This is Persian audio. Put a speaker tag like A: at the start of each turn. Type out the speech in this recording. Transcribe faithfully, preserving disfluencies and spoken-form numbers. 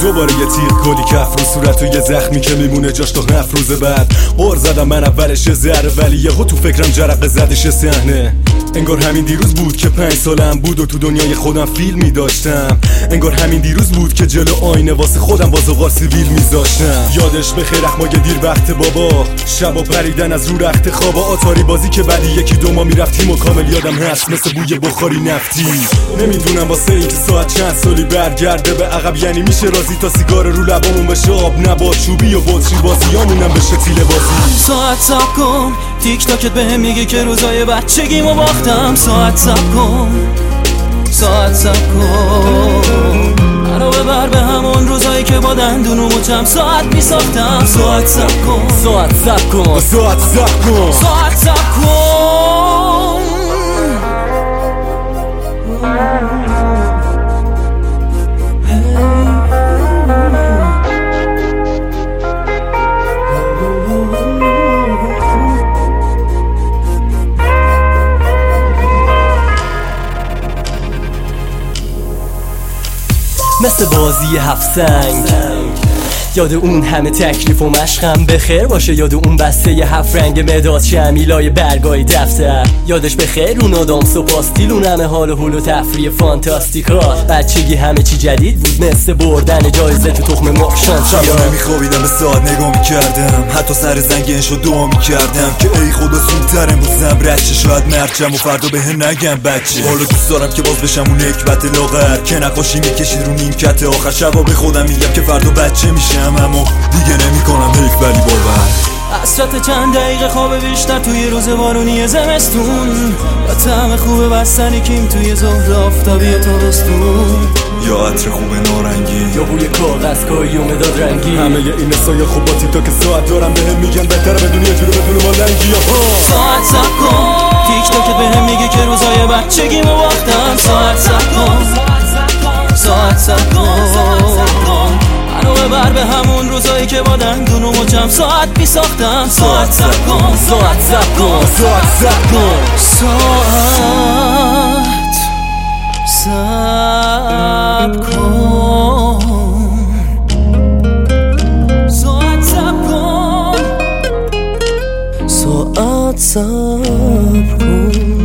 A: دوباره یه تیغ کلی کف رو صورت و یه زخمی که میمونه جاش تا هفت روز بعد. قر زدم من اولش ذره ولی یهو تو فکرم جرقه زدش صحنه. انگار همین دیروز بود که پنج سالم بود و تو دنیای خودم فیلمی داشتم. انگار همین دیروز بود که جلو آینه واسه خودم بازوغار سیبیل میذاشتم. یادش بخیر اخمای دیر وقت بابا، شبا پریدن از رو رخت خوابا، آتاری بازی که بعدی یکی دو ما میرفتیم و کامل یادم هست مثل بوی بخاری نفتی. نمیدونم واسه این که ساعت چند سالی برگرده به عقب یعنی میشه رازی تا سیگار رو لبامون بشه آب نبات چوبی و بطری بازیامونم بشه تیله بازی.
B: ساعت سب کن تیک تاکت بهم میگه که روزای بچگیمو باختم. ساعت سب کن ساعت سب کن منو ببر به همون روزایی که با دندون و مچم ساعت میساختم. ساعت سب کن
A: ساعت سب کن ساعت سب کن
B: ساعت سب کن
C: مثل بازی هفت سنگ یاد اون همه تکلیف و مشقم بخیر باشه. یاد اون بسته ی هفت رنگ مداد شمیلای برگای دفتر. یادش بخیر اون آدامس و پاستیل اون همه حال و حول و تفریح فانتاستیکات. بچگی همه چی جدید بود مثل بردن جایزه تو تخم مرغ شانسیا.
D: شبا نمیخوابیدم به ساعت نگاه میکردم، حتی سر زنگ شد دعا میکردم که ای خدا زودتر امروزم رچه شاید مرچم و فردا به هم نگم بچه. حالا دوست دارم که باز بشم اون نکبت لاغر که نقاشی میکشید رو نیمکت آخر. شبا به خودم میگم که فردا بچه میشم اما دیگه نمیکنم حیف ولی باور.
B: حسرت چند دقیقه خواب بیشتر توی روز بارونی زمستون، با طعم خوب بستنی کیم توی ظهر آفتابی تابستون،
D: یا عطر خوب نارنگی
C: یا بوی کاغذ کایی و مداد رنگی.
A: همه این سایه خوب با تا که ساعت دارم بهم میگن بهتره بدونی یه جوری بدون ما لنگی.
B: ساعت سب کن تیک تاکت بهم میگه که روزای بچگیمو باختم. ساعت سب کن ساعت سب کن منو ببر به همون روزایی که با دندون و مچم ساعت بی ساختم. ساعت سب کن
C: ساعت سب کن
A: ساعت سب کن
B: ساعت سب کن ساعت سب کن ساعت سب کن